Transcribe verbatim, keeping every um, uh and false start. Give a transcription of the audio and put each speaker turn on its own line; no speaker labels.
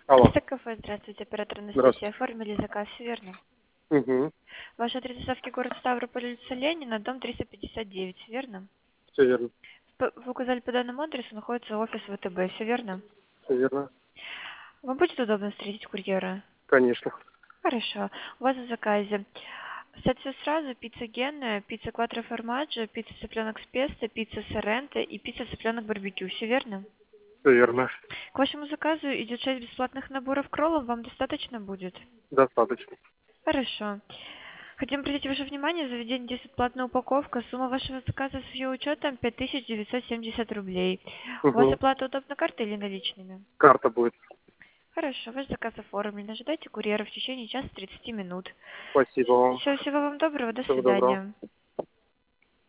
Алло.
Кафе, здравствуйте, оператор Анастасия.
Здравствуйте.
Оформили заказ, все верно?
Угу.
Ваш адрес доставки город Ставрополь, улица Ленина, дом триста пятьдесят девять, все верно?
Все верно.
П- Вы указали по данному адресу, находится офис ВТБ, все верно?
Все верно.
Вам будет удобно встретить курьера?
Конечно.
Хорошо. У вас в заказе взять все сразу: пицца Генная, пицца Кватро Формаджо, пицца цыпленок с песто, пицца Сорренто и пицца цыпленок барбекю, все верно?
Все верно.
К вашему заказу идет шесть бесплатных наборов кроллов, вам достаточно будет?
Достаточно.
Хорошо. Хотим обратить ваше внимание, в заведении действует платная упаковка. Сумма вашего заказа с ее учетом пять тысяч девятьсот семьдесят рублей. У вас
Угу.
оплата удобна картой или наличными?
Карта будет.
Хорошо, ваш заказ оформлен. Ожидайте курьера в течение часа тридцати минут.
Спасибо вам.
Все, всего вам доброго, до
Всего доброго.
свидания.